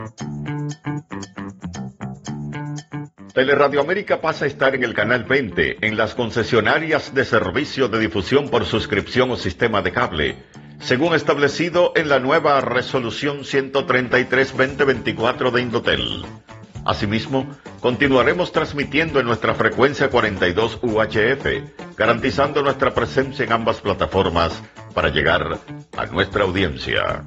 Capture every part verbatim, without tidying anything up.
Teleradio América pasa a estar en el canal veinte en las concesionarias de servicio de difusión por suscripción o sistema de cable, según establecido en la nueva resolución ciento treinta y tres barra veinte veinticuatro de Indotel. Asimismo, continuaremos transmitiendo en nuestra frecuencia cuarenta y dos U H F, garantizando nuestra presencia en ambas plataformas para llegar a nuestra audiencia.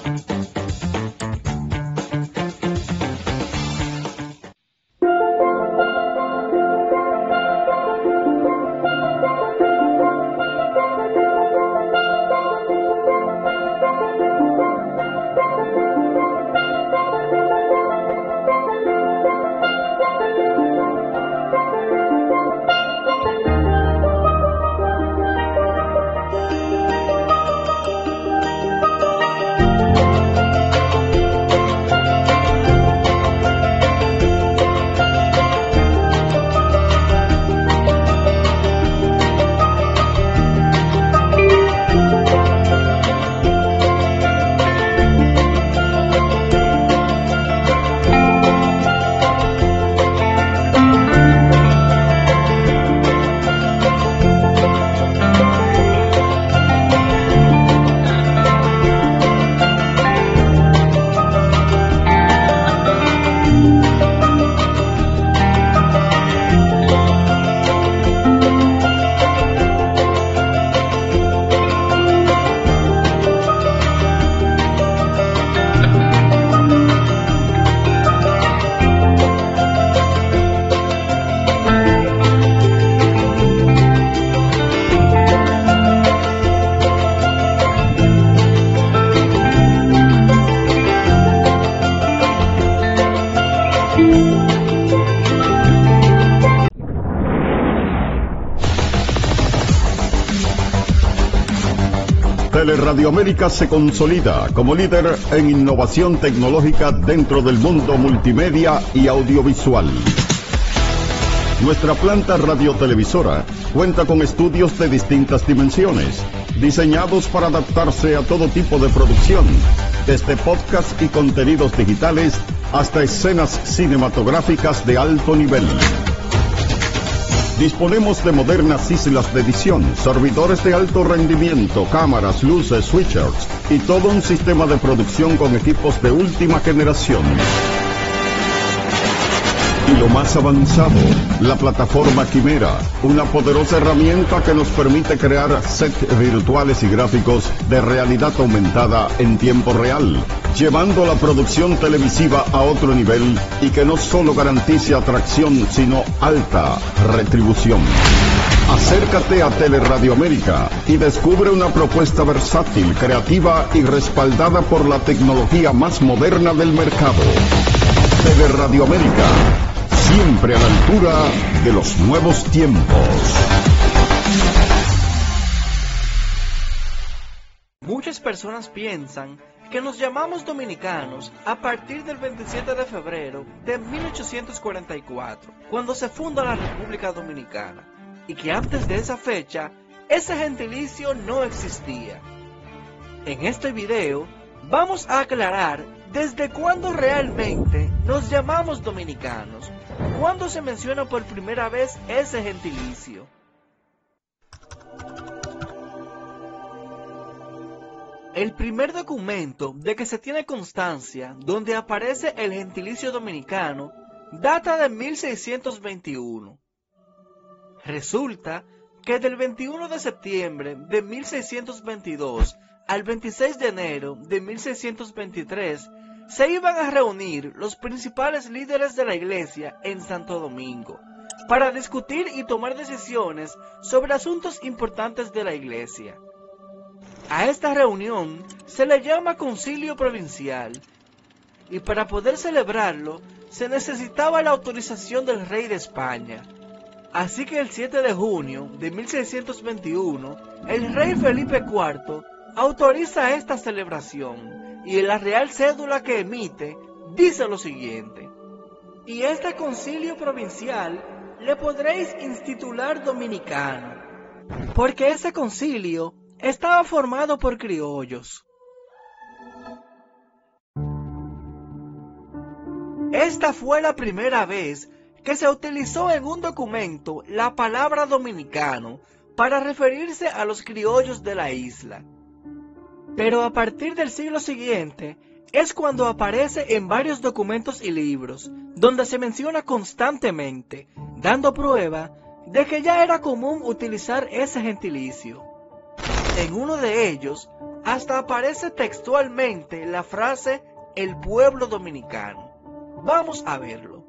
Teleradio América se consolida como líder en innovación tecnológica dentro del mundo multimedia y audiovisual. Nuestra planta radiotelevisora cuenta con estudios de distintas dimensiones, diseñados para adaptarse a todo tipo de producción, desde podcast y contenidos digitales hasta escenas cinematográficas de alto nivel. Disponemos de modernas islas de edición, servidores de alto rendimiento, cámaras, luces, switchers y todo un sistema de producción con equipos de última generación. Y lo más avanzado, la plataforma Quimera, una poderosa herramienta que nos permite crear sets virtuales y gráficos de realidad aumentada en tiempo real, llevando la producción televisiva a otro nivel y que no solo garantice atracción, sino alta retribución. Acércate a Teleradio América y descubre una propuesta versátil, creativa y respaldada por la tecnología más moderna del mercado. Teleradio América, siempre a la altura de los nuevos tiempos. Muchas personas piensan que nos llamamos dominicanos a partir del veintisiete de febrero de mil ochocientos cuarenta y cuatro, cuando se funda la República Dominicana, y que antes de esa fecha, ese gentilicio no existía. En este video, vamos a aclarar desde cuándo realmente nos llamamos dominicanos, cuándo se menciona por primera vez ese gentilicio. El primer documento de que se tiene constancia donde aparece el gentilicio dominicano data de mil seiscientos veintiuno. Resulta que del veintiuno de septiembre de mil seiscientos veintidós al veintiséis de enero de mil seiscientos veintitrés se iban a reunir los principales líderes de la Iglesia en Santo Domingo para discutir y tomar decisiones sobre asuntos importantes de la Iglesia. A esta reunión se le llama Concilio Provincial, y para poder celebrarlo se necesitaba la autorización del rey de España. Así que el siete de junio de mil seiscientos veintiuno, el rey Felipe cuarto autoriza esta celebración, y en la Real Cédula que emite dice lo siguiente: y este concilio provincial le podréis institular dominicano, porque ese concilio estaba formado por criollos. Esta fue la primera vez que se utilizó en un documento la palabra dominicano para referirse a los criollos de la isla. Pero a partir del siglo siguiente es cuando aparece en varios documentos y libros, donde se menciona constantemente, dando prueba de que ya era común utilizar ese gentilicio. En uno de ellos, hasta aparece textualmente la frase "el pueblo dominicano". Vamos a verlo.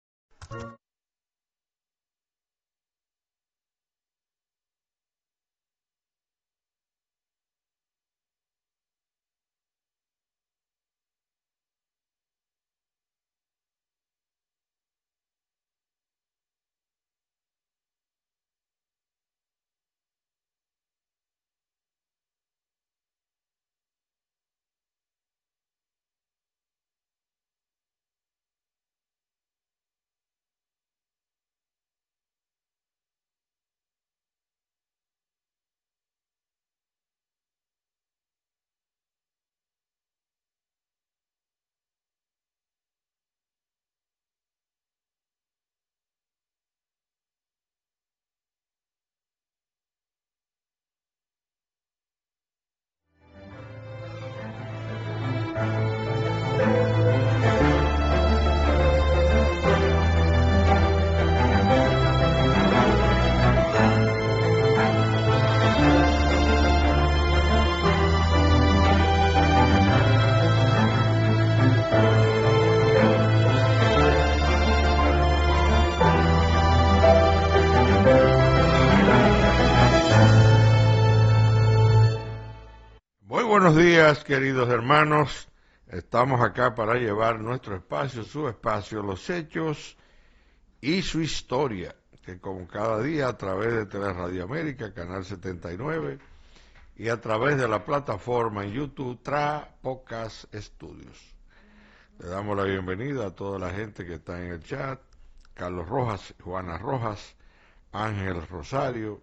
Buenos días, queridos hermanos. Estamos acá para llevar nuestro espacio, su espacio, los hechos y su historia, que como cada día a través de Teleradio América, Canal setenta y nueve, y a través de la plataforma en YouTube Tra Podcast Studios. Le damos la bienvenida a toda la gente que está en el chat: Carlos Rojas, Juana Rojas, Ángel Rosario,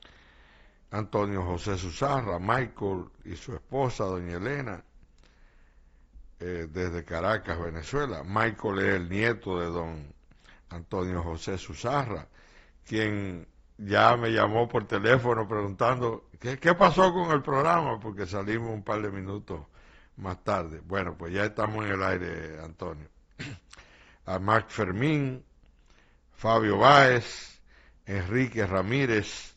Antonio José Susarra, Michael y su esposa, doña Elena, eh, desde Caracas, Venezuela. Michael es el nieto de don Antonio José Susarra, quien ya me llamó por teléfono preguntando ¿qué, qué pasó con el programa? Porque salimos un par de minutos más tarde. Bueno, pues ya estamos en el aire, Antonio. A Marc Fermín, Fabio Báez, Enrique Ramírez,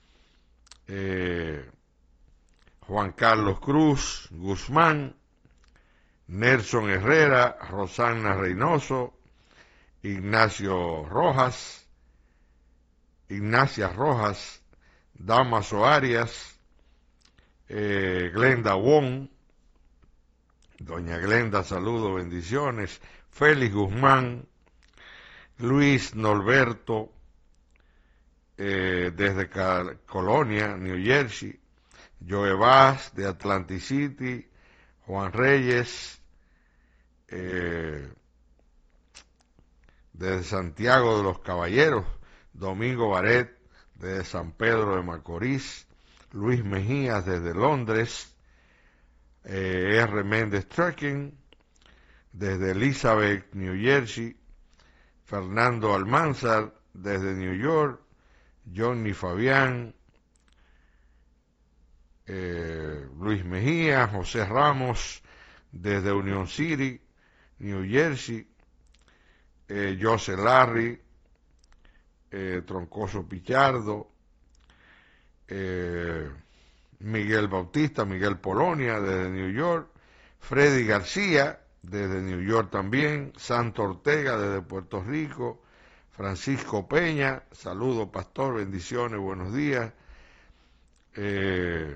Eh, Juan Carlos Cruz Guzmán, Nelson Herrera, Rosana Reynoso, Ignacio Rojas, Ignacia Rojas, Damaso Arias, eh, Glenda Wong, doña Glenda, saludos, bendiciones, Félix Guzmán, Luis Norberto, Eh, desde Cal Colonia, New Jersey, Joe Vaz de Atlantic City, Juan Reyes, eh, desde Santiago de los Caballeros, Domingo Baret desde San Pedro de Macorís, Luis Mejías desde Londres, eh, R. Méndez Trucking desde Elizabeth, New Jersey, Fernando Almanzar desde New York, Johnny Fabián, eh, Luis Mejía, José Ramos, desde Union City, New Jersey, eh, José Larry, eh, Troncoso Pichardo, eh, Miguel Bautista, Miguel Polonia, desde New York, Freddy García, desde New York también, Santo Ortega, desde Puerto Rico, Francisco Peña, saludo pastor, bendiciones, buenos días. Eh,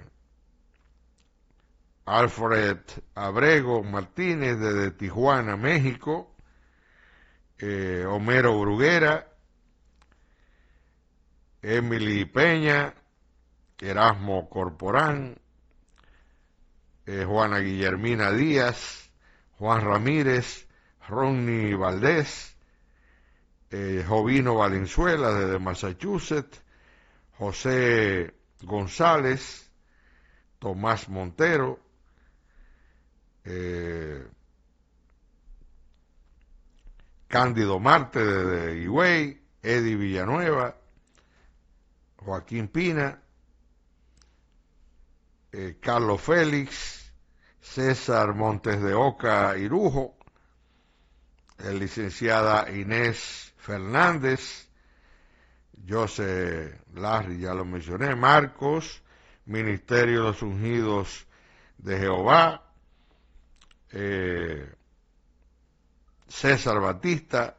Alfred Abrego Martínez desde Tijuana, México. Eh, Homero Bruguera, Emily Peña, Erasmo Corporán, eh, Juana Guillermina Díaz, Juan Ramírez, Ronnie Valdés, Eh, Jovino Valenzuela desde Massachusetts, José González, Tomás Montero, eh, Cándido Marte de Higüey, Eddie Villanueva, Joaquín Pina, eh, Carlos Félix, César Montes de Oca Irujo, la licenciada Inés Fernández, José Larry, ya lo mencioné, Marcos, Ministerio de los Ungidos de Jehová, eh, César Batista,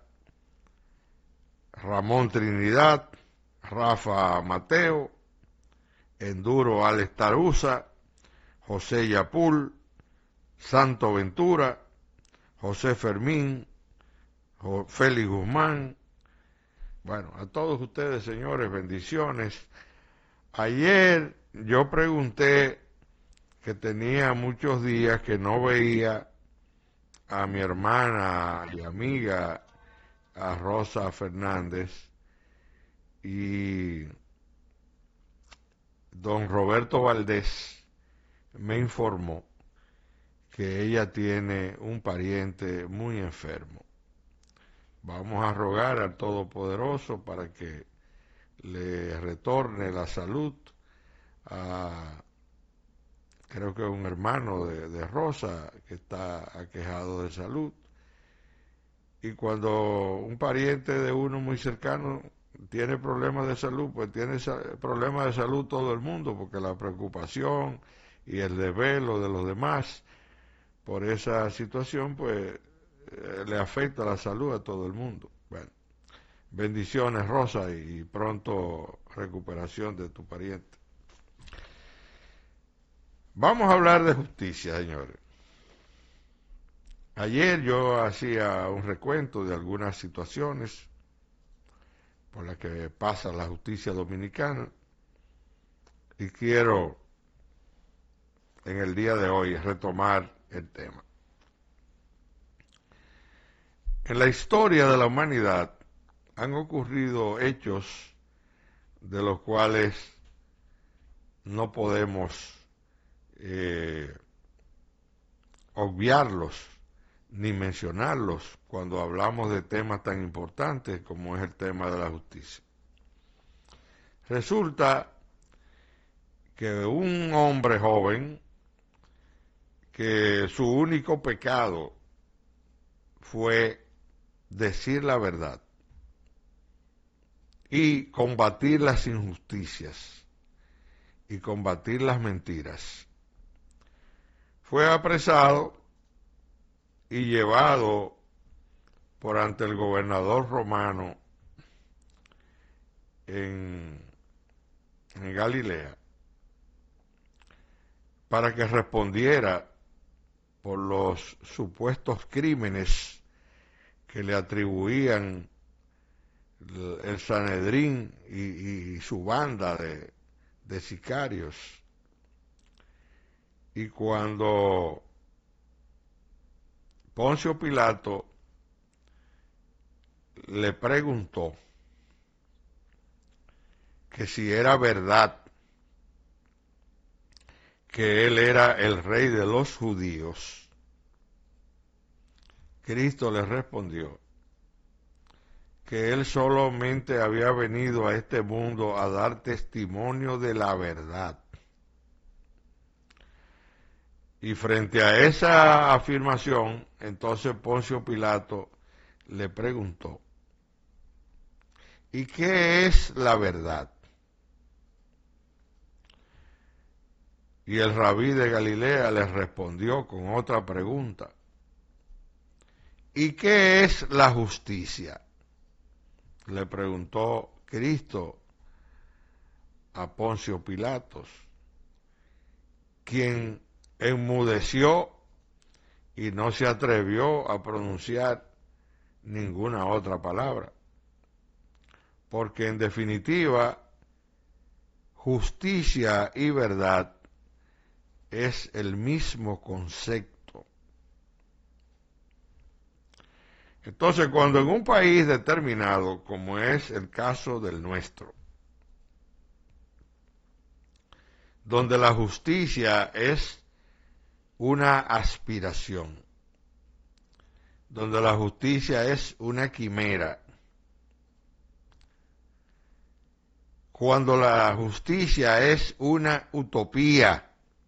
Ramón Trinidad, Rafa Mateo, Enduro Alex Taruza, José Yapul, Santo Ventura, José Fermín, Félix Guzmán. Bueno, a todos ustedes, señores, bendiciones. Ayer yo pregunté que tenía muchos días que no veía a mi hermana y amiga, a Rosa Fernández, y don Roberto Valdés me informó que ella tiene un pariente muy enfermo. Vamos a rogar al Todopoderoso para que le retorne la salud a, creo que un hermano de, de Rosa que está aquejado de salud. Y cuando un pariente de uno muy cercano tiene problemas de salud, pues tiene problemas de salud todo el mundo, porque la preocupación y el desvelo de los demás por esa situación, pues eh, le afecta la salud a todo el mundo. Bueno, bendiciones, Rosa, y pronto recuperación de tu pariente. Vamos a hablar de justicia, señores. Ayer yo hacía un recuento de algunas situaciones por las que pasa la justicia dominicana y quiero en el día de hoy retomar el tema. En la historia de la humanidad han ocurrido hechos de los cuales no podemos eh, obviarlos ni mencionarlos cuando hablamos de temas tan importantes como es el tema de la justicia. Resulta que un hombre joven, que su único pecado fue decir la verdad y combatir las injusticias y combatir las mentiras, fue apresado y llevado por ante el gobernador romano en, en Galilea para que respondiera por los supuestos crímenes que le atribuían el Sanedrín y, y su banda de, de sicarios. Y cuando Poncio Pilato le preguntó que si era verdad que él era el rey de los judíos, Cristo le respondió que él solamente había venido a este mundo a dar testimonio de la verdad. Y frente a esa afirmación, entonces Poncio Pilato le preguntó, ¿y qué es la verdad? Y el rabí de Galilea le respondió con otra pregunta, ¿y qué es la justicia? Le preguntó Cristo a Poncio Pilatos, quien enmudeció y no se atrevió a pronunciar ninguna otra palabra, porque en definitiva justicia y verdad es el mismo concepto. Entonces, cuando en un país determinado, como es el caso del nuestro, donde la justicia es una aspiración, donde la justicia es una quimera. Cuando la justicia es una utopía.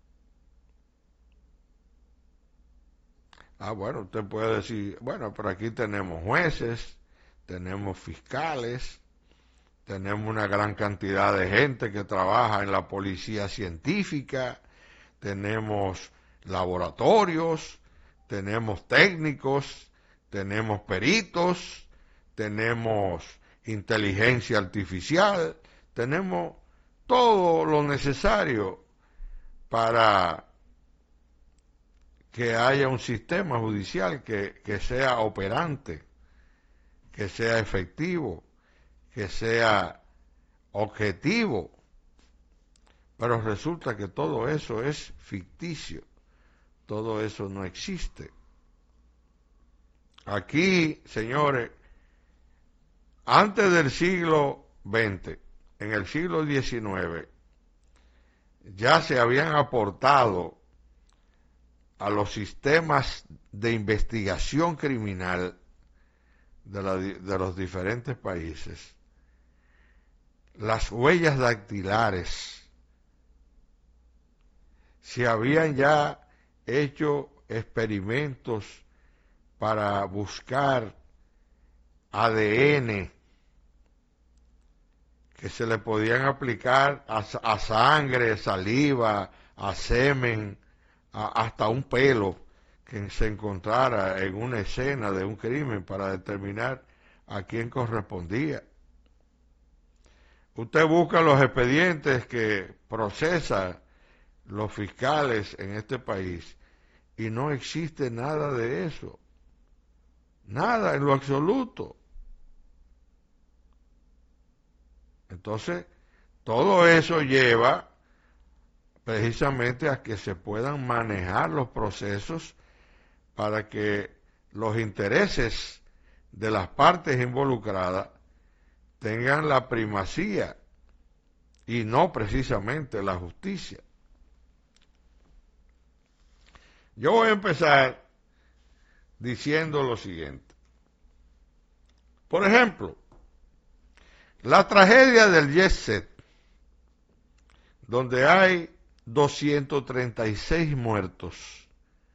Ah, bueno, usted puede decir, bueno, pero aquí tenemos jueces, tenemos fiscales, tenemos una gran cantidad de gente que trabaja en la policía científica, tenemos laboratorios, tenemos técnicos, tenemos peritos, tenemos inteligencia artificial, tenemos todo lo necesario para que haya un sistema judicial que, que sea operante, que sea efectivo, que sea objetivo. Pero resulta que todo eso es ficticio, todo eso no existe. Aquí, señores, antes del siglo veinte, en el siglo diecinueve, ya se habían aportado a los sistemas de investigación criminal de, la, de los diferentes países las huellas dactilares. Se habían ya hecho experimentos para buscar A D N que se le podían aplicar a, a sangre, saliva, a semen, a, hasta un pelo que se encontrara en una escena de un crimen para determinar a quién correspondía. Usted busca los expedientes que procesan los fiscales en este país y no existe nada de eso. Nada, en lo absoluto. Entonces, todo eso lleva precisamente a que se puedan manejar los procesos para que los intereses de las partes involucradas tengan la primacía y no precisamente la justicia. Yo voy a empezar diciendo lo siguiente. Por ejemplo, la tragedia del Jet Set, donde hay doscientos treinta y seis muertos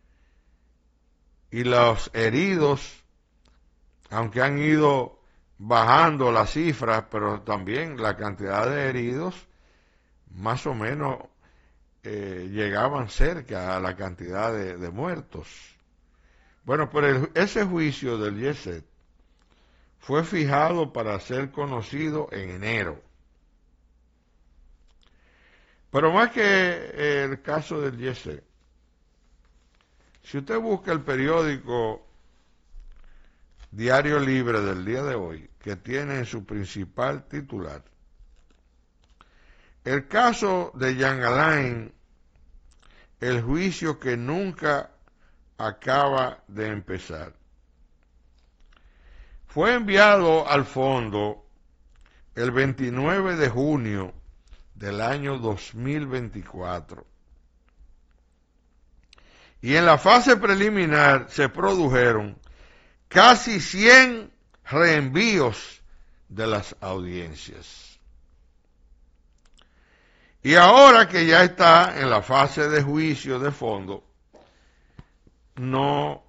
y los heridos, aunque han ido bajando las cifras, pero también la cantidad de heridos más o menos eh, llegaban cerca a la cantidad de, de muertos. Bueno, pero el, ese juicio del Jet Set fue fijado para ser conocido en enero. Pero más que el caso del Jet Set, si usted busca el periódico Diario Libre del día de hoy, que tiene en su principal titular el caso de Jean Alain, el juicio que nunca acaba de empezar. Fue enviado al fondo el veintinueve de junio del año dos mil veinticuatro. Y en la fase preliminar se produjeron casi cien reenvíos de las audiencias. Y ahora que ya está en la fase de juicio de fondo, no,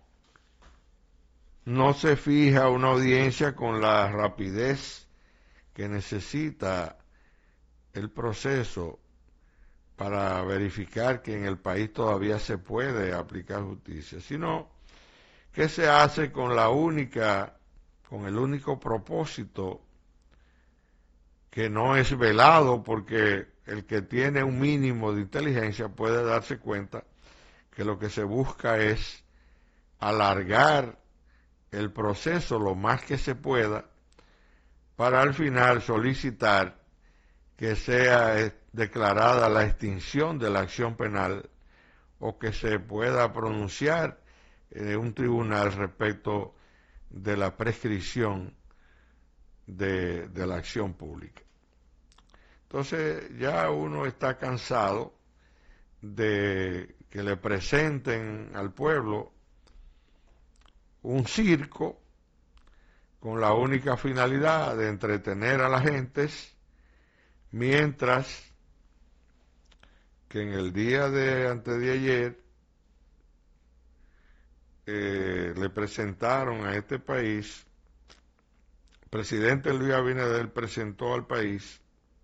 no se fija una audiencia con la rapidez que necesita el proceso para verificar que en el país todavía se puede aplicar justicia, sino que se hace con la única, con el único propósito que no es velado, porque el que tiene un mínimo de inteligencia puede darse cuenta que lo que se busca es alargar el proceso lo más que se pueda para al final solicitar que sea declarada la extinción de la acción penal o que se pueda pronunciar en un tribunal respecto de la prescripción de, de la acción pública. Entonces ya uno está cansado de que le presenten al pueblo un circo con la única finalidad de entretener a las gentes, mientras que en el día de antes de ayer eh, le presentaron a este país, el presidente Luis Abinader presentó al país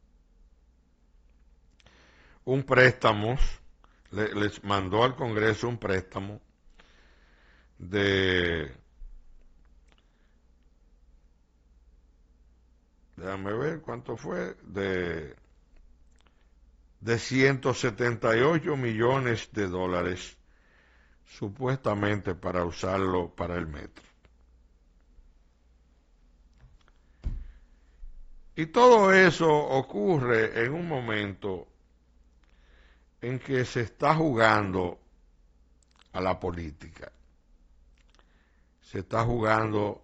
un préstamo, le, les mandó al Congreso un préstamo de, déjame ver cuánto fue, de, de ciento setenta y ocho millones de dólares, supuestamente para usarlo para el metro. Y todo eso ocurre en un momento en que se está jugando a la política, se está jugando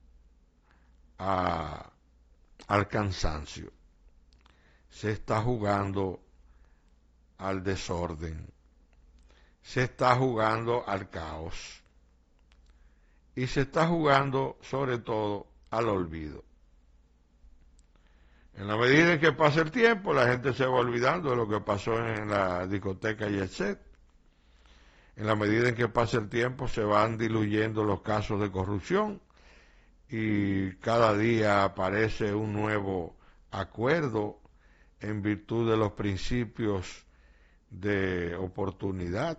a, al cansancio, se está jugando al desorden, se está jugando al caos y se está jugando sobre todo al olvido. En la medida en que pasa el tiempo, la gente se va olvidando de lo que pasó en la discoteca Jet Set. En la medida en que pasa el tiempo, se van diluyendo los casos de corrupción y cada día aparece un nuevo acuerdo en virtud de los principios de oportunidad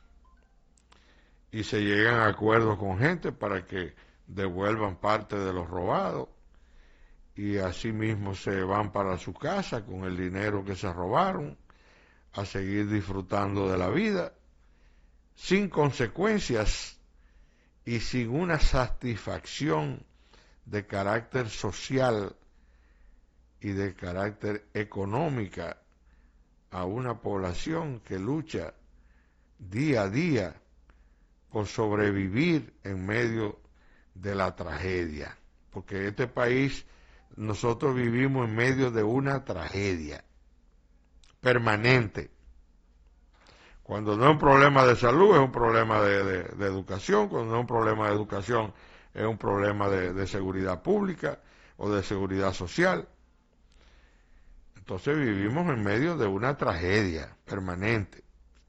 y se llegan a acuerdos con gente para que devuelvan parte de los robados. Y así mismo se van para su casa con el dinero que se robaron a seguir disfrutando de la vida sin consecuencias y sin una satisfacción de carácter social y de carácter económica a una población que lucha día a día por sobrevivir en medio de la tragedia, porque este país, nosotros vivimos en medio de una tragedia permanente. Cuando no es un problema de salud, es un problema de, de, de educación. Cuando no es un problema de educación, es un problema de, de seguridad pública o de seguridad social. Entonces vivimos en medio de una tragedia permanente.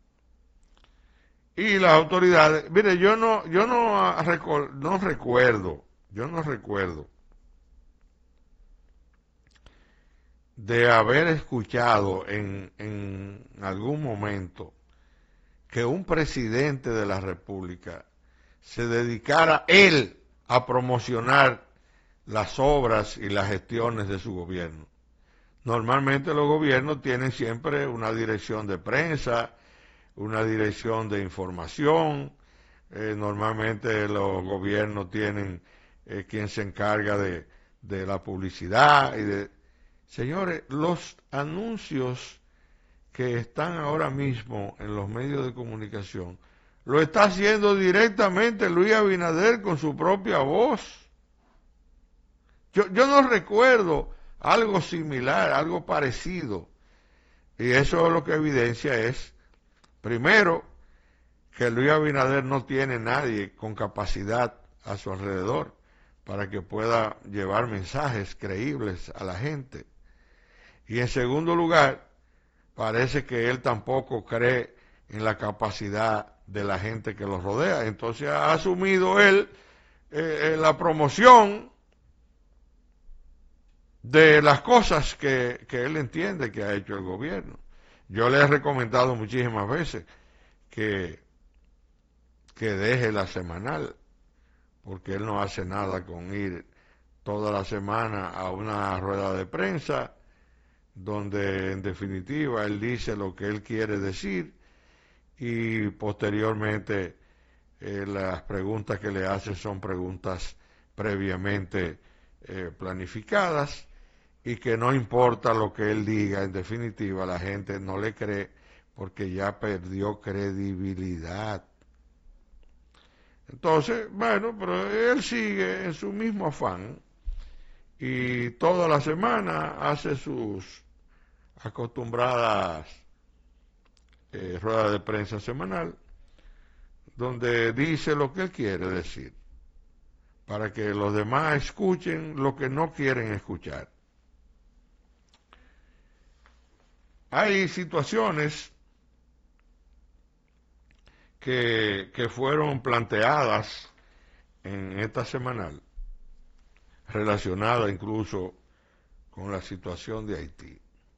Y las autoridades, mire, yo no, yo no, no recuerdo, yo no recuerdo de haber escuchado en, en algún momento que un presidente de la República se dedicara él a promocionar las obras y las gestiones de su gobierno. Normalmente los gobiernos tienen siempre una dirección de prensa, una dirección de información, eh, normalmente los gobiernos tienen eh, quien se encarga de, de la publicidad y de... Señores, los anuncios que están ahora mismo en los medios de comunicación, lo está haciendo directamente Luis Abinader con su propia voz. Yo, yo no recuerdo algo similar, algo parecido. Y eso lo que evidencia es, primero, que Luis Abinader no tiene nadie con capacidad a su alrededor para que pueda llevar mensajes creíbles a la gente. Y en segundo lugar, parece que él tampoco cree en la capacidad de la gente que lo rodea. Entonces ha asumido él eh, la promoción de las cosas que, que él entiende que ha hecho el gobierno. Yo le he recomendado muchísimas veces que, que deje la semanal, porque él no hace nada con ir toda la semana a una rueda de prensa, donde en definitiva él dice lo que él quiere decir y posteriormente eh, las preguntas que le hacen son preguntas previamente eh, planificadas y que no importa lo que él diga, en definitiva la gente no le cree porque ya perdió credibilidad. Entonces, bueno, pero él sigue en su mismo afán y toda la semana hace sus acostumbradas eh, ruedas de prensa semanal, donde dice lo que él quiere decir. para que los demás escuchen lo que no quieren escuchar. Hay situaciones que, que fueron planteadas en esta semanal, relacionada incluso con la situación de Haití,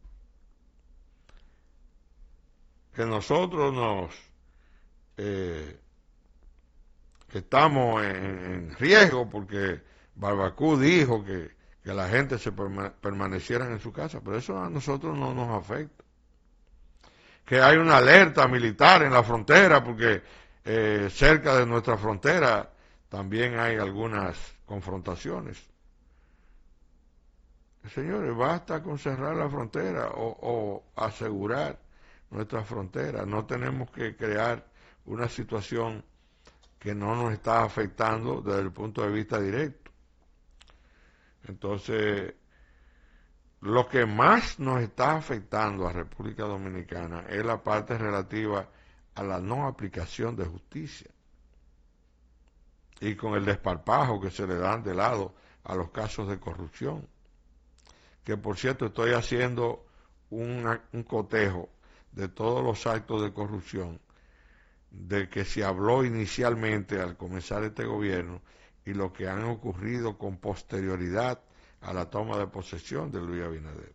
que nosotros nos eh, estamos en, en riesgo porque Barbacú dijo que, que la gente se perma, permaneciera en su casa, pero eso a nosotros no nos afecta. Que hay una alerta militar en la frontera porque eh, cerca de nuestra frontera también hay algunas confrontaciones. Señores, basta con cerrar la frontera o, o asegurar nuestra frontera. No tenemos que crear una situación que no nos está afectando desde el punto de vista directo. Entonces, lo que más nos está afectando a República Dominicana es la parte relativa a la no aplicación de justicia y con el desparpajo que se le dan de lado a los casos de corrupción. Que por cierto estoy haciendo un, un cotejo de todos los actos de corrupción de que se habló inicialmente al comenzar este gobierno y lo que han ocurrido con posterioridad a la toma de posesión de Luis Abinader.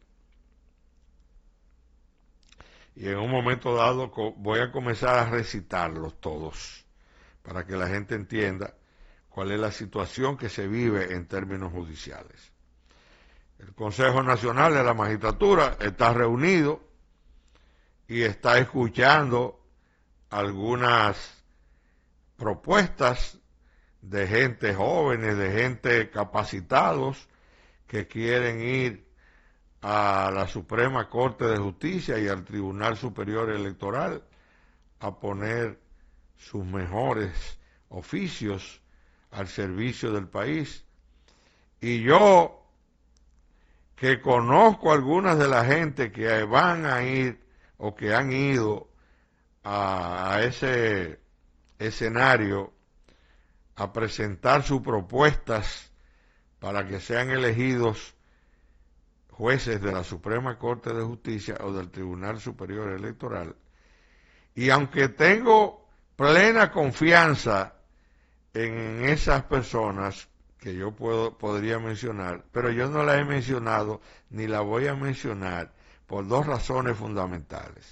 Y en un momento dado voy a comenzar a recitarlos todos para que la gente entienda cuál es la situación que se vive en términos judiciales. El Consejo Nacional de la Magistratura está reunido y está escuchando algunas propuestas de gente jóvenes, de gente capacitados que quieren ir a la Suprema Corte de Justicia y al Tribunal Superior Electoral a poner sus mejores oficios al servicio del país. Y yo, que conozco algunas de la gente que van a ir o que han ido a, a ese escenario a presentar sus propuestas para que sean elegidos jueces de la Suprema Corte de Justicia o del Tribunal Superior Electoral, y aunque tengo plena confianza en esas personas que yo puedo, podría mencionar, pero yo no la he mencionado ni la voy a mencionar por dos razones fundamentales.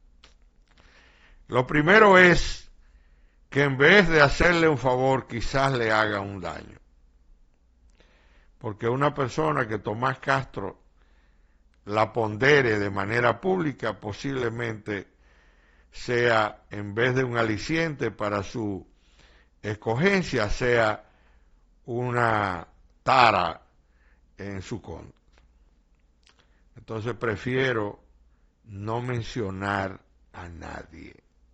Lo primero es que en vez de hacerle un favor, quizás le haga un daño. Porque una persona que Tomás Castro la pondere de manera pública, posiblemente sea, en vez de un aliciente para su escogencia, sea una tara en su contra. Entonces prefiero no mencionar a nadie.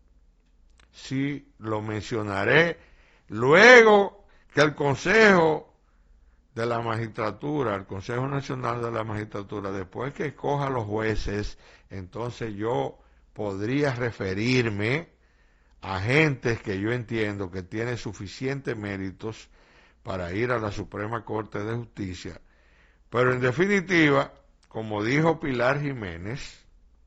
Sí lo mencionaré luego que el Consejo de la Magistratura, el Consejo Nacional de la Magistratura, después que escoja a los jueces, entonces yo podría referirme a gentes que yo entiendo que tienen suficientes méritos para ir a la Suprema Corte de Justicia. Pero en definitiva, como dijo Pilar Jiménez,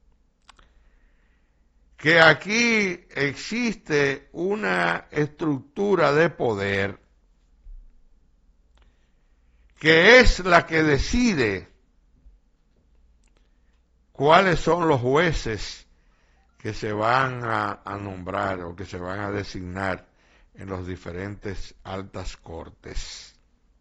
que aquí existe una estructura de poder que es la que decide cuáles son los jueces que se van a, a nombrar o que se van a designar en los diferentes altas cortes.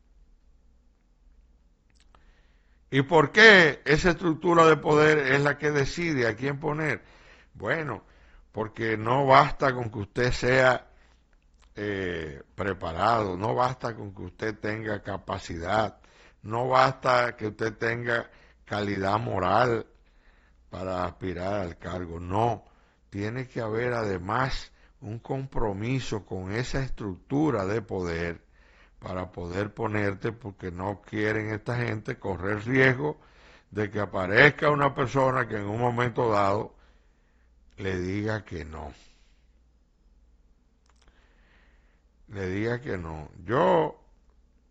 ¿Y por qué esa estructura de poder es la que decide a quién poner? Bueno, porque no basta con que usted sea eh, preparado, no basta con que usted tenga capacidad, no basta que usted tenga calidad moral para aspirar al cargo, no, tiene que haber además un compromiso con esa estructura de poder para poder ponerte, porque no quieren esta gente correr riesgo de que aparezca una persona que en un momento dado le diga que no. Le diga que no. Yo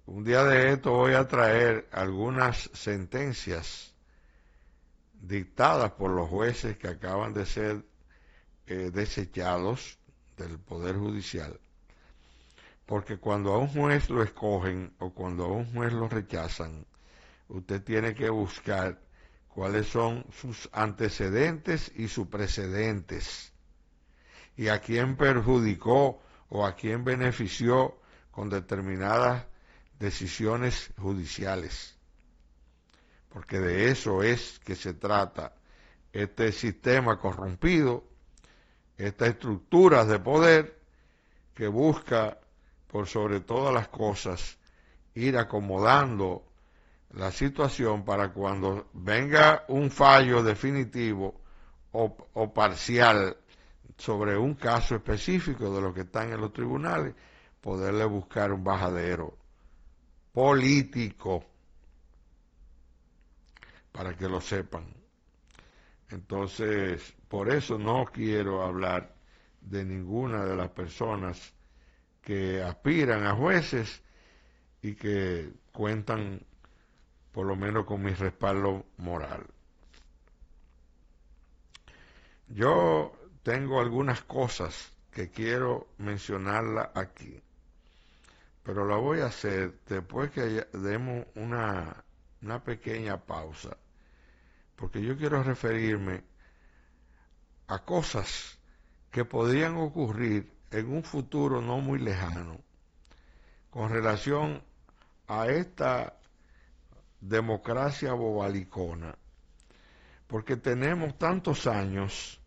un día de esto voy a traer algunas sentencias dictadas por los jueces que acaban de ser eh, desechados del Poder Judicial, porque cuando a un juez lo escogen o cuando a un juez lo rechazan, usted tiene que buscar cuáles son sus antecedentes y sus precedentes, y a quién perjudicó o a quién benefició con determinadas decisiones judiciales, porque de eso es que se trata este sistema corrompido, estas estructuras de poder que busca por sobre todas las cosas ir acomodando la situación para cuando venga un fallo definitivo o, o parcial sobre un caso específico de los que están en los tribunales, poderle buscar un bajadero político, para que lo sepan. Entonces, por eso no quiero hablar de ninguna de las personas que aspiran a jueces y que cuentan por lo menos con mi respaldo moral. Yo tengo algunas cosas que quiero mencionarla aquí, pero la voy a hacer después que demos una, una pequeña pausa, porque yo quiero referirme a cosas que podrían ocurrir en un futuro no muy lejano con relación a esta democracia bobalicona, porque tenemos tantos años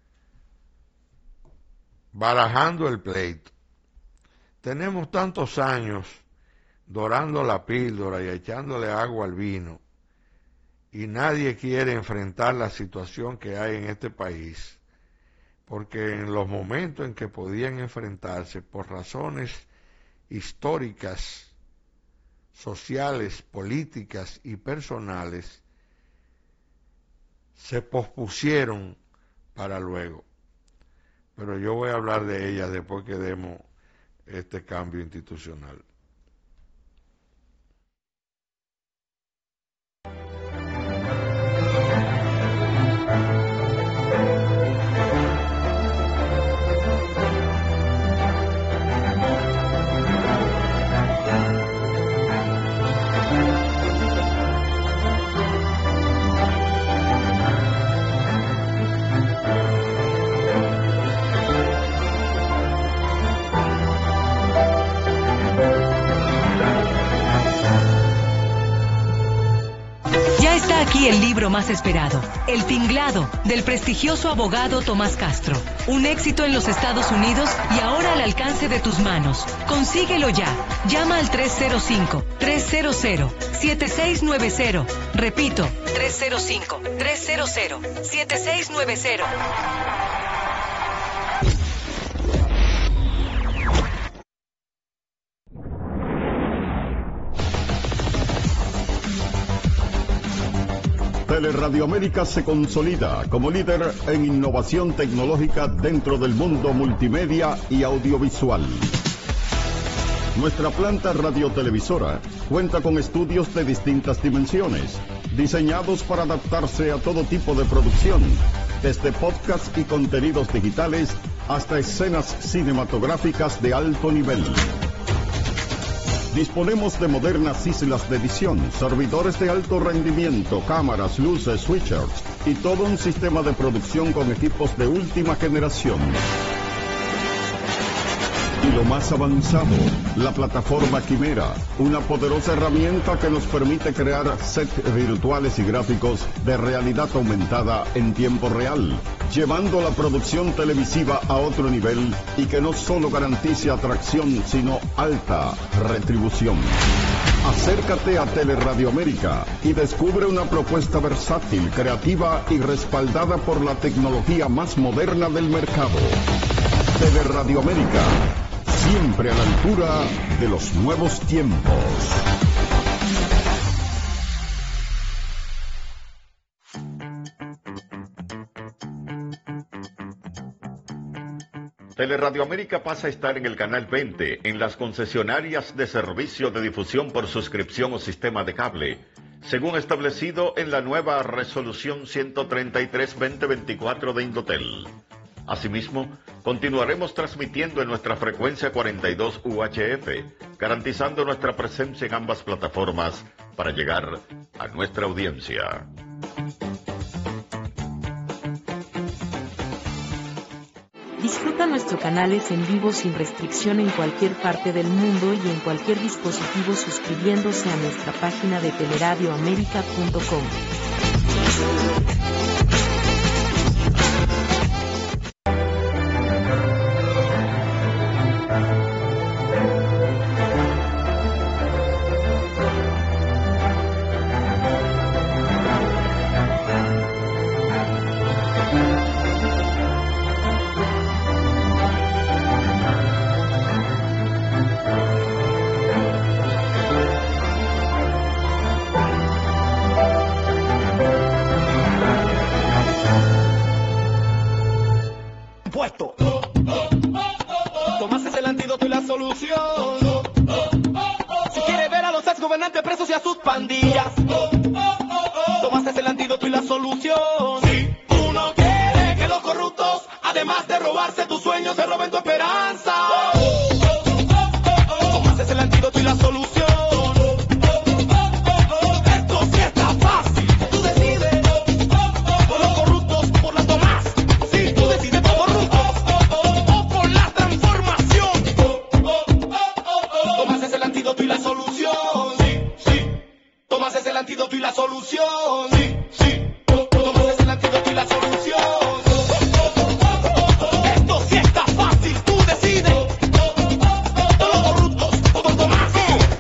barajando el pleito, tenemos tantos años dorando la píldora y echándole agua al vino, y nadie quiere enfrentar la situación que hay en este país, porque en los momentos en que podían enfrentarse por razones históricas, sociales, políticas y personales, se pospusieron para luego. Pero yo voy a hablar de ellas después que demos este cambio institucional. Aquí el libro más esperado, El Tinglado, del prestigioso abogado Tomás Castro. Un éxito en los Estados Unidos y ahora al alcance de tus manos. Consíguelo ya. Llama al tres cero cinco, tres cero cero, siete seis nueve cero. Repito, tres cero cinco, tres cero cero, siete seis nueve cero. Teleradio América se consolida como líder en innovación tecnológica dentro del mundo multimedia y audiovisual. Nuestra planta radiotelevisora cuenta con estudios de distintas dimensiones, diseñados para adaptarse a todo tipo de producción, desde podcast y contenidos digitales hasta escenas cinematográficas de alto nivel. Disponemos de modernas islas de edición, servidores de alto rendimiento, cámaras, luces, switchers y todo un sistema de producción con equipos de última generación. Y lo más avanzado, la plataforma Quimera, una poderosa herramienta que nos permite crear sets virtuales y gráficos de realidad aumentada en tiempo real, llevando la producción televisiva a otro nivel y que no solo garantice atracción, sino alta retribución. Acércate a Teleradio América y descubre una propuesta versátil, creativa y respaldada por la tecnología más moderna del mercado. Teleradio América, siempre a la altura de los nuevos tiempos. Teleradio América pasa a estar en el canal veinte, en las concesionarias de servicio de difusión por suscripción o sistema de cable, según establecido en la nueva resolución ciento treinta y tres barra veinte veinticuatro de Indotel. Asimismo, continuaremos transmitiendo en nuestra frecuencia cuarenta y dos U H F, garantizando nuestra presencia en ambas plataformas para llegar a nuestra audiencia. Disfruta nuestros canales en vivo sin restricción en cualquier parte del mundo y en cualquier dispositivo suscribiéndose a nuestra página de teleradio américa punto com. Tomás es el antídoto y la solución. Si quiere ver a los exgobernantes presos y a sus pandillas, Tomás es el antídoto y la solución. Si tú no quieres que los corruptos, además de robarse tus sueños, se roben tu esperanza, Tomás es el antídoto y la solución. Esto sí está fácil, tú decides. Por los corruptos, por la Tomás. Sí, tú decides por corruptos. Y la solución, sí, sí. Tomás es el antídoto y la solución, sí, sí. Tomás es el antídoto y la solución. Esto sí está fácil, tú decides. Todos los corruptos, o por Tomás.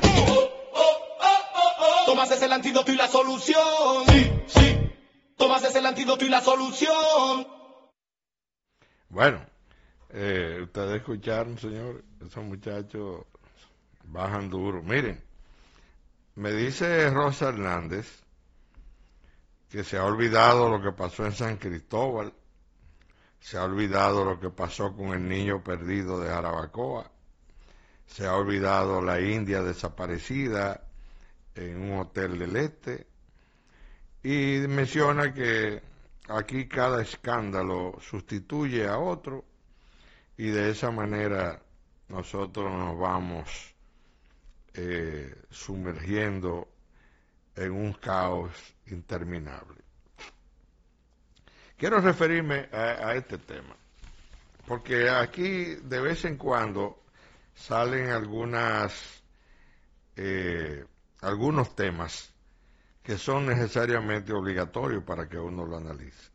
Tomás es el antídoto y la solución, sí, sí. Tomás es el antídoto y la solución. Bueno, eh, ustedes escucharon, señor, esos muchachos bajan duro. Miren, me dice Rosa Hernández que se ha olvidado lo que pasó en San Cristóbal, se ha olvidado lo que pasó con el niño perdido de Jarabacoa, se ha olvidado la india desaparecida en un hotel del este, y menciona que aquí cada escándalo sustituye a otro, y de esa manera nosotros nos vamos Eh, sumergiendo en un caos interminable. Quiero referirme a, a este tema, porque aquí de vez en cuando salen algunas eh, algunos temas que son necesariamente obligatorios para que uno lo analice.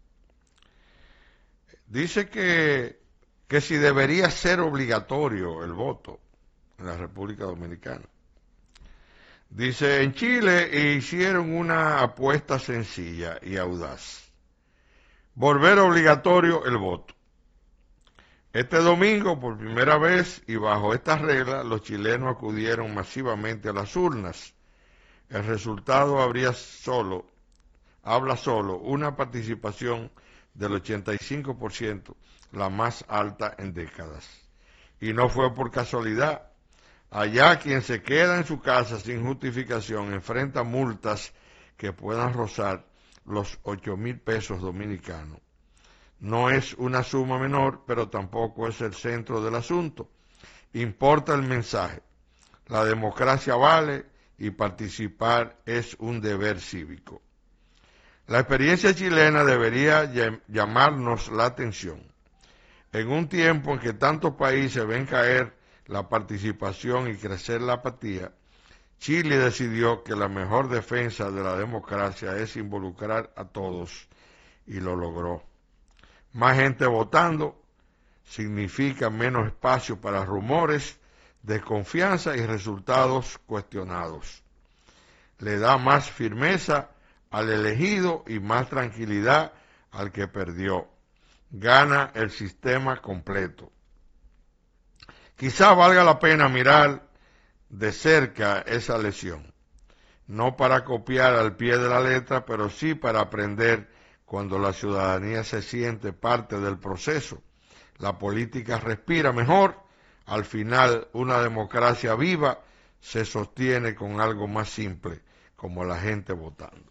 Dice que, que si debería ser obligatorio el voto en la República Dominicana. Dice, en Chile hicieron una apuesta sencilla y audaz: volver obligatorio el voto. Este domingo, por primera vez y bajo estas reglas, los chilenos acudieron masivamente a las urnas. El resultado habría solo, habla solo una participación del ochenta y cinco por ciento, la más alta en décadas. Y no fue por casualidad. Allá quien se queda en su casa sin justificación enfrenta multas que puedan rozar los ocho mil pesos dominicanos. No es una suma menor, pero tampoco es el centro del asunto. Importa el mensaje. La democracia vale y participar es un deber cívico. La experiencia chilena debería llamarnos la atención. En un tiempo en que tantos países ven caer la participación y crecer la apatía, Chile decidió que la mejor defensa de la democracia es involucrar a todos, y lo logró. Más gente votando significa menos espacio para rumores, desconfianza y resultados cuestionados. Le da más firmeza al elegido y más tranquilidad al que perdió. Gana el sistema completo. Quizá valga la pena mirar de cerca esa lección, no para copiar al pie de la letra, pero sí para aprender cuando la ciudadanía se siente parte del proceso, la política respira mejor. Al final, una democracia viva se sostiene con algo más simple, como la gente votando.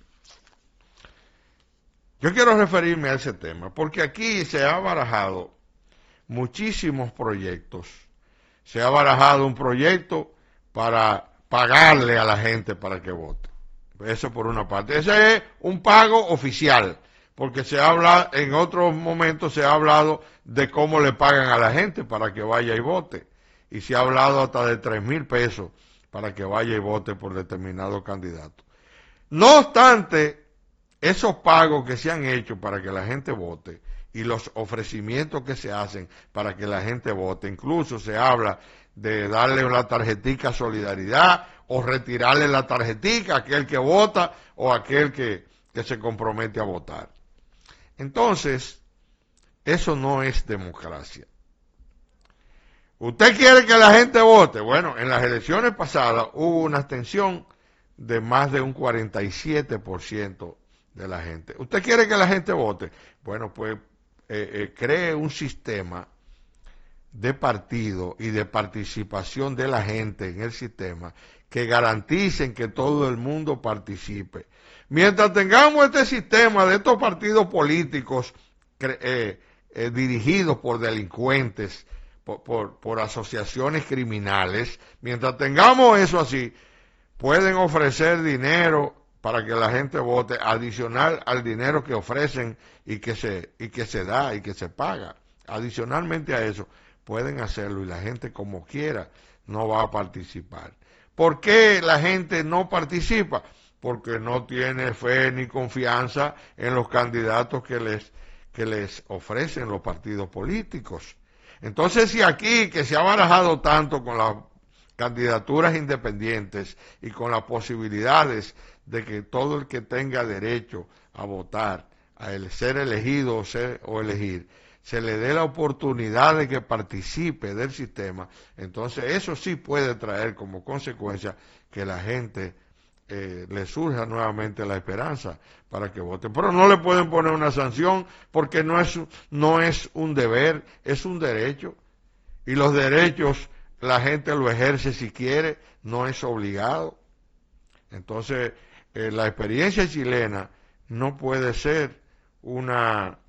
Yo quiero referirme a ese tema, porque aquí se ha barajado muchísimos proyectos. Se ha barajado un proyecto para pagarle a la gente para que vote. Eso por una parte. Ese es un pago oficial, porque se habla, en otros momentos se ha hablado de cómo le pagan a la gente para que vaya y vote. Y se ha hablado hasta de tres mil pesos para que vaya y vote por determinado candidato. No obstante, esos pagos que se han hecho para que la gente vote y los ofrecimientos que se hacen para que la gente vote, incluso se habla de darle una tarjetica solidaridad o retirarle la tarjetica a aquel que vota o a aquel que, que se compromete a votar. Entonces, eso no es democracia. ¿Usted quiere que la gente vote? Bueno, en las elecciones pasadas hubo una abstención de más de un cuarenta y siete por ciento de la gente. ¿Usted quiere que la gente vote? Bueno, pues eh, eh, cree un sistema de partido y de participación de la gente en el sistema que garanticen que todo el mundo participe. Mientras tengamos este sistema de estos partidos políticos eh, eh, dirigidos por delincuentes, por, por, por asociaciones criminales, mientras tengamos eso así, pueden ofrecer dinero para que la gente vote, adicional al dinero que ofrecen y que se, y que se da y que se paga. Adicionalmente a eso, pueden hacerlo y la gente como quiera no va a participar. ¿Por qué la gente no participa? Porque no tiene fe ni confianza en los candidatos que les, que les ofrecen los partidos políticos. Entonces, si aquí, que se ha barajado tanto con las candidaturas independientes y con las posibilidades de que todo el que tenga derecho a votar, a el ser elegido o, ser, o elegir, se le dé la oportunidad de que participe del sistema, entonces eso sí puede traer como consecuencia que la gente eh, le surja nuevamente la esperanza para que vote. Pero no le pueden poner una sanción porque no es, no es un deber, es un derecho. Y los derechos la gente lo ejerce si quiere, no es obligado. Entonces, eh, la experiencia chilena no puede ser una...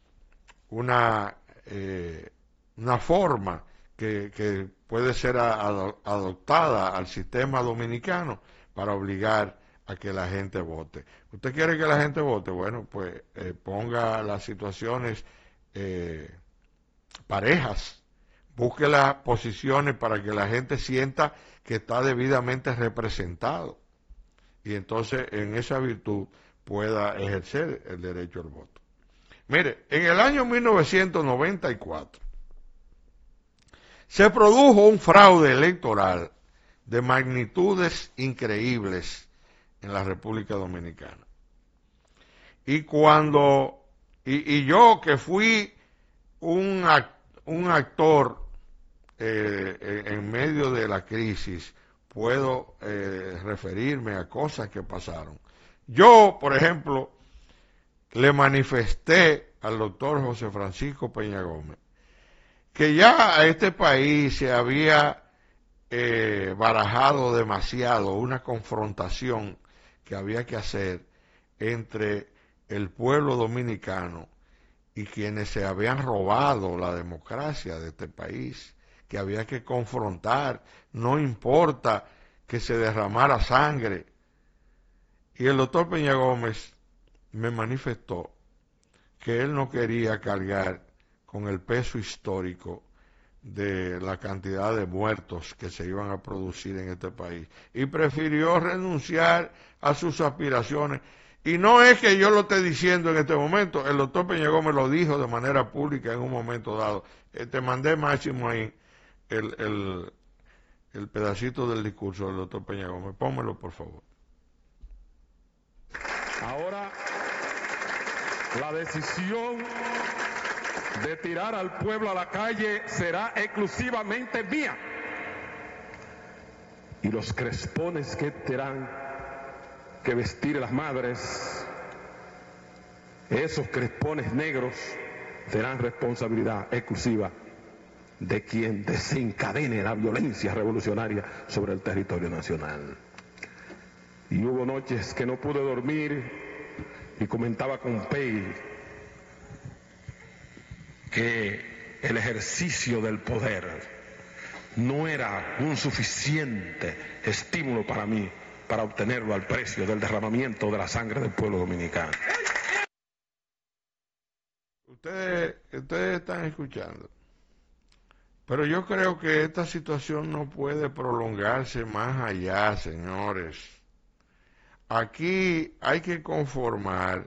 una, eh, una forma que, que puede ser ado, adoptada al sistema dominicano para obligar a que la gente vote. ¿Usted quiere que la gente vote? Bueno, pues eh, ponga las situaciones eh, parejas, busque las posiciones para que la gente sienta que está debidamente representado y entonces en esa virtud pueda ejercer el derecho al voto. Mire, en el año mil novecientos noventa y cuatro se produjo un fraude electoral de magnitudes increíbles en la República Dominicana. Y cuando, y, y yo que fui un, act, un actor eh, en medio de la crisis, puedo eh, referirme a cosas que pasaron. Yo, por ejemplo, le manifesté al doctor José Francisco Peña Gómez que ya a este país se había eh, barajado demasiado una confrontación que había que hacer entre el pueblo dominicano y quienes se habían robado la democracia de este país, que había que confrontar, no importa que se derramara sangre. Y el doctor Peña Gómez me manifestó que él no quería cargar con el peso histórico de la cantidad de muertos que se iban a producir en este país y prefirió renunciar a sus aspiraciones. Y no es que yo lo esté diciendo en este momento, el doctor Peña Gómez lo dijo de manera pública en un momento dado. Eh, te mandé, Máximo, ahí el, el, el pedacito del discurso del doctor Peña Gómez. Pónmelo, por favor. Ahora, la decisión de tirar al pueblo a la calle será exclusivamente mía. Y los crespones que tendrán que vestir las madres, esos crespones negros, serán responsabilidad exclusiva de quien desencadene la violencia revolucionaria sobre el territorio nacional. Y hubo noches que no pude dormir y comentaba con Pei que el ejercicio del poder no era un suficiente estímulo para mí para obtenerlo al precio del derramamiento de la sangre del pueblo dominicano. Ustedes, ustedes están escuchando. Pero yo creo que esta situación no puede prolongarse más allá, señores. Aquí hay que conformar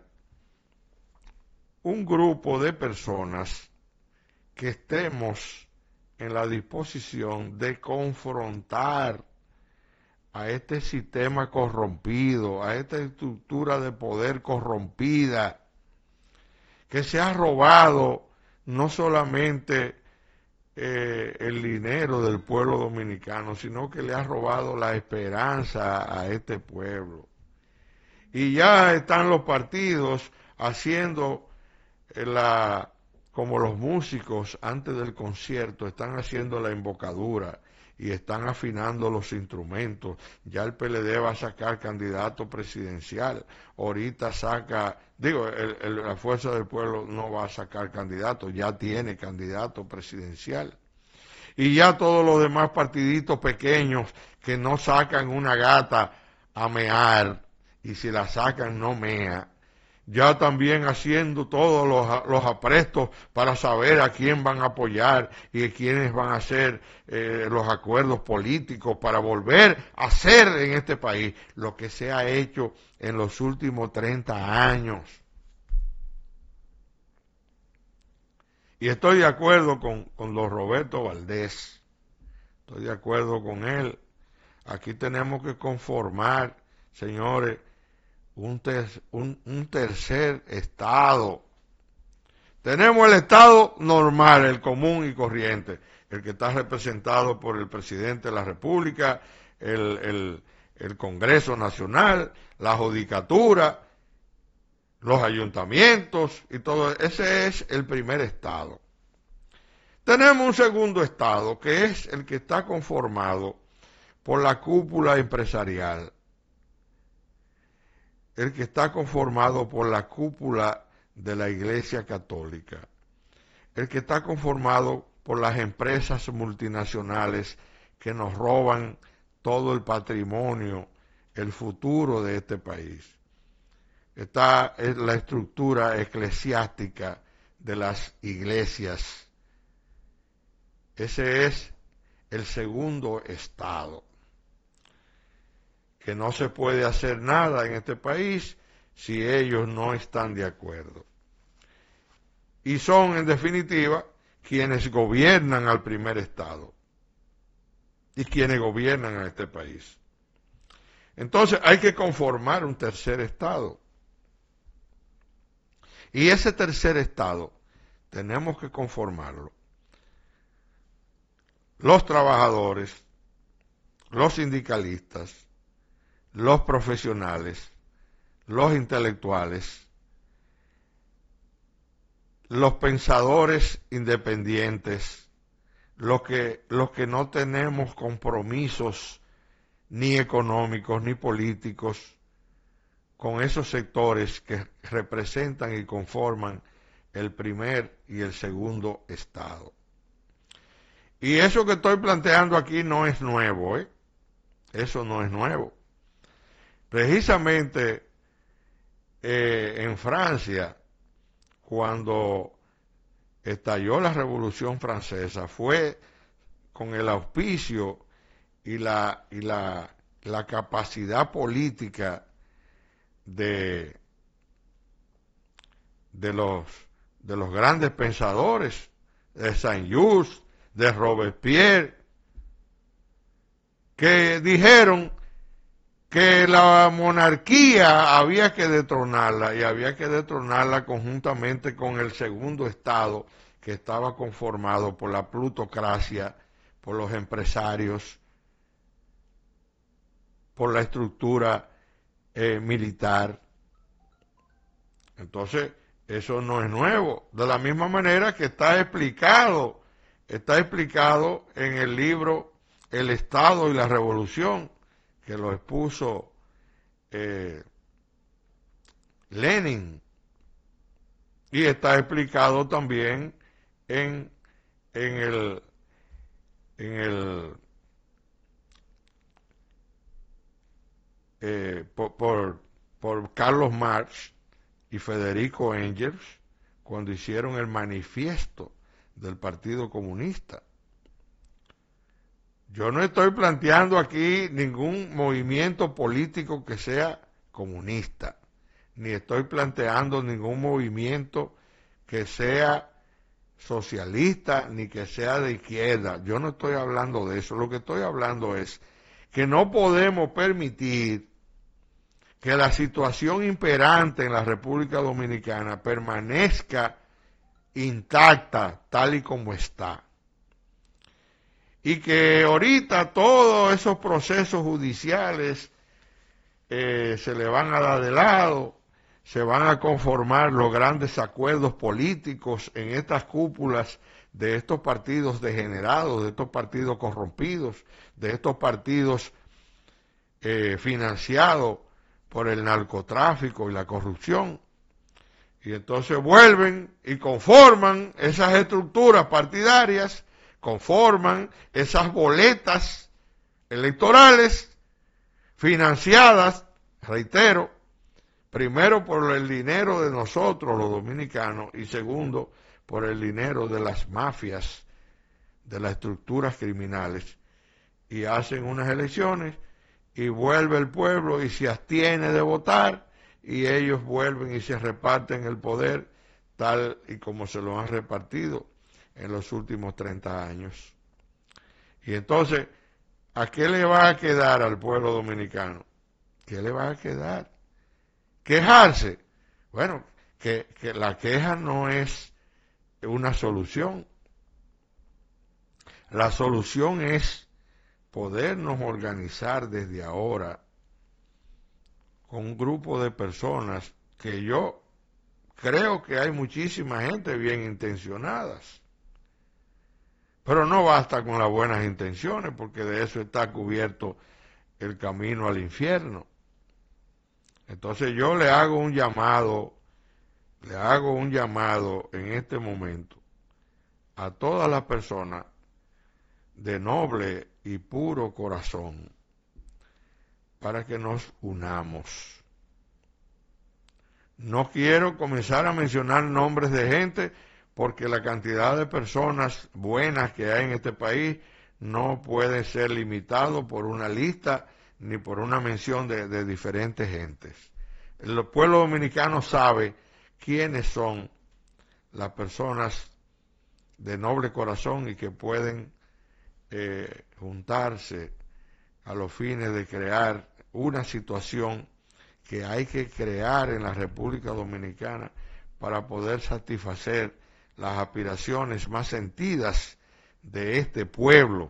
un grupo de personas que estemos en la disposición de confrontar a este sistema corrompido, a esta estructura de poder corrompida, que se ha robado no solamente eh, el dinero del pueblo dominicano, sino que le ha robado la esperanza a este pueblo. Y ya están los partidos haciendo la, como los músicos antes del concierto, están haciendo la embocadura y están afinando los instrumentos. Ya el P L D va a sacar candidato presidencial. Ahorita saca, digo, el, el, la Fuerza del Pueblo no va a sacar candidato, ya tiene candidato presidencial. Y ya todos los demás partiditos pequeños que no sacan una gata a mear, y si la sacan no mea, ya también haciendo todos los, los aprestos para saber a quién van a apoyar y a quiénes van a hacer eh, los acuerdos políticos para volver a hacer en este país lo que se ha hecho en los últimos treinta años. Y estoy de acuerdo con, con don Roberto Valdés, estoy de acuerdo con él. Aquí tenemos que conformar, señores, Un, ter, un, un tercer estado. Tenemos el estado normal, el común y corriente, el que está representado por el presidente de la República, el, el, el Congreso Nacional, la Judicatura, los ayuntamientos y todo. Ese es el primer estado. Tenemos un segundo estado, que es el que está conformado por la cúpula empresarial, el que está conformado por la cúpula de la Iglesia Católica, el que está conformado por las empresas multinacionales que nos roban todo el patrimonio, el futuro de este país. Está la estructura eclesiástica de las iglesias. Ese es el segundo estado. Que no se puede hacer nada en este país si ellos no están de acuerdo. Y son, en definitiva, quienes gobiernan al primer estado y quienes gobiernan a este país. Entonces hay que conformar un tercer estado. Y ese tercer estado tenemos que conformarlo los trabajadores, los sindicalistas, los profesionales, los intelectuales, los pensadores independientes, los que, los que no tenemos compromisos ni económicos ni políticos con esos sectores que representan y conforman el primer y el segundo estado. Y eso que estoy planteando aquí no es nuevo, ¿eh? Eso no es nuevo. Precisamente eh, en Francia, cuando estalló la Revolución Francesa, fue con el auspicio y la, y la, la capacidad política de, de, los, de los grandes pensadores, de Saint-Just, de Robespierre, que dijeron que la monarquía había que detronarla y había que detronarla conjuntamente con el segundo estado que estaba conformado por la plutocracia, por los empresarios, por la estructura eh, militar. Entonces, Eso no es nuevo. De la misma manera que está explicado, está explicado en el libro El Estado y la Revolución, que lo expuso eh, Lenin, y está explicado también en, en el en el eh, por, por, por Carlos Marx y Federico Engels cuando hicieron el manifiesto del Partido Comunista. Yo no estoy planteando aquí ningún movimiento político que sea comunista, ni estoy planteando ningún movimiento que sea socialista, ni que sea de izquierda. Yo no estoy hablando de eso. Lo que estoy hablando es que no podemos permitir que la situación imperante en la República Dominicana permanezca intacta tal y como está. Y que ahorita todos esos procesos judiciales eh, se le van a dar de lado, se van a conformar los grandes acuerdos políticos en estas cúpulas de estos partidos degenerados, de estos partidos corrompidos, de estos partidos eh, financiados por el narcotráfico y la corrupción. Y entonces vuelven y conforman esas estructuras partidarias, conforman esas boletas electorales financiadas, reitero, primero por el dinero de nosotros los dominicanos y segundo por el dinero de las mafias, de las estructuras criminales, y hacen unas elecciones y vuelve el pueblo y se abstiene de votar y ellos vuelven y se reparten el poder tal y como se lo han repartido en los últimos treinta años. Y entonces, ¿a qué le va a quedar al pueblo dominicano? ¿Qué le va a quedar? ¿Quejarse? Bueno, que, que la queja no es una solución. La solución es podernos organizar desde ahora con un grupo de personas que yo creo que hay muchísima gente bien intencionadas. Pero no basta con las buenas intenciones, porque de eso está cubierto el camino al infierno. Entonces yo le hago un llamado, le hago un llamado en este momento a todas las personas de noble y puro corazón para que nos unamos. No quiero comenzar a mencionar nombres de gente porque la cantidad de personas buenas que hay en este país no puede ser limitado por una lista ni por una mención de, de diferentes gentes. El pueblo dominicano sabe quiénes son las personas de noble corazón y que pueden eh, juntarse a los fines de crear una situación que hay que crear en la República Dominicana para poder satisfacer las aspiraciones más sentidas de este pueblo.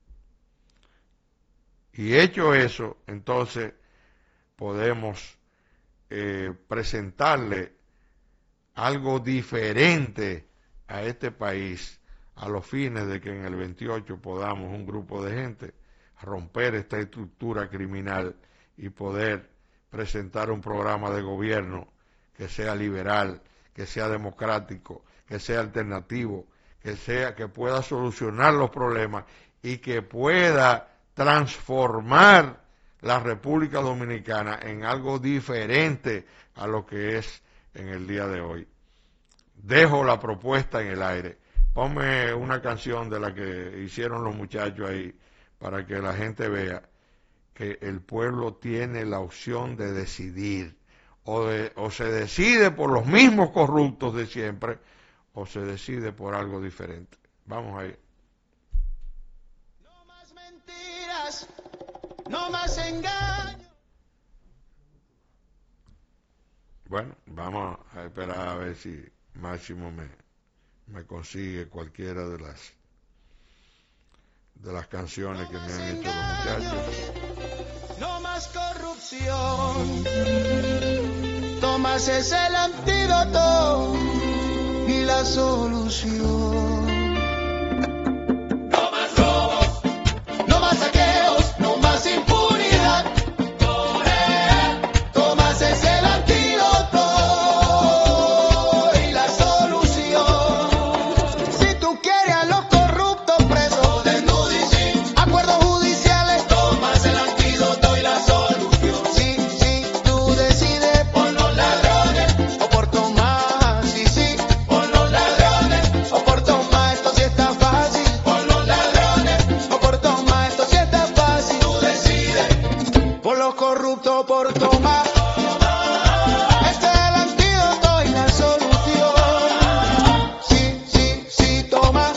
Y hecho eso, entonces podemos eh, presentarle algo diferente a este país a los fines de que en el veintiocho podamos un grupo de gente romper esta estructura criminal y poder presentar un programa de gobierno que sea liberal, que sea democrático, que sea alternativo, que sea que pueda solucionar los problemas y que pueda transformar la República Dominicana en algo diferente a lo que es en el día de hoy. Dejo la propuesta en el aire. Ponme una canción de la que hicieron los muchachos ahí para que la gente vea que el pueblo tiene la opción de decidir. O, de, o se decide por los mismos corruptos de siempre, o se decide por algo diferente. Vamos ahí. No más mentiras, no más engaños. Bueno, vamos a esperar a ver si Máximo me, me consigue cualquiera de las de las canciones que me han hecho los muchachos. No más corrupción. Tomás es el antídoto y la solución. No más robos, No más saqueos, no más impunidad. por él. Tomás es el antídoto y la solución. Si tú quieres a los corruptos presos, Desnudicin, acuerdos judiciales. Tomás el antídoto y la solución. Sí, sí, tú decides Por los ladrones, o por Tomás. Sí, sí, por los ladrones, o por Tomás, esto sí está fácil. por los ladrones, O por Tomás, esto sí está fácil. tú decides. Por los corruptos, por Tomás. Este es el antídoto y la solución. Sí, sí, sí, Tomás.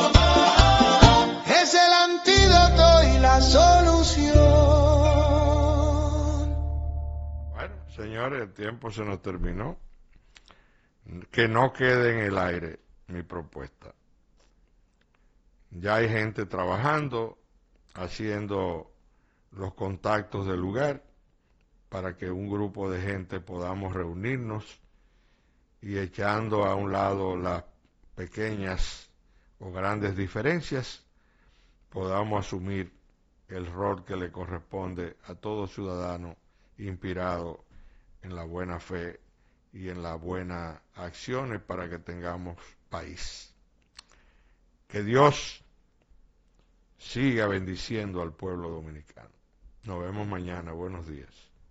Es el antídoto y la solución. Bueno, señores, el tiempo se nos terminó. Que no quede en el aire mi propuesta. Ya hay gente trabajando, haciendo los contactos del lugar para que un grupo de gente podamos reunirnos y echando a un lado las pequeñas o grandes diferencias, podamos asumir el rol que le corresponde a todo ciudadano inspirado en la buena fe y en las buenas acciones para que tengamos país. Que Dios siga bendiciendo al pueblo dominicano. Nos vemos mañana. Buenos días.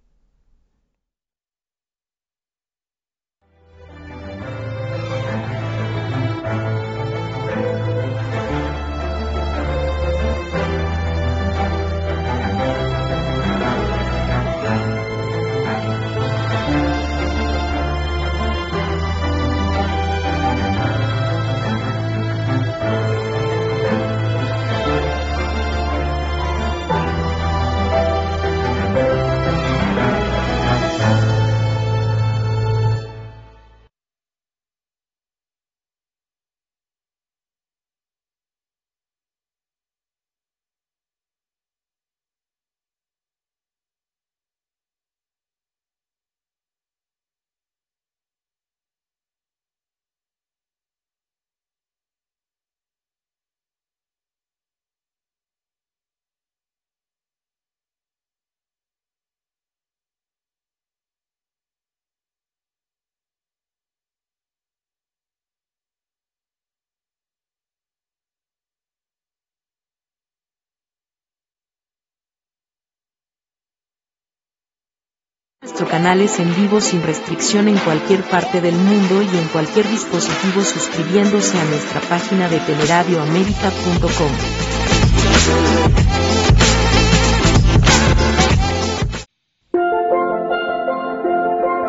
Nuestro canal es en vivo sin restricción en cualquier parte del mundo y en cualquier dispositivo suscribiéndose a nuestra página de teleradio america punto com.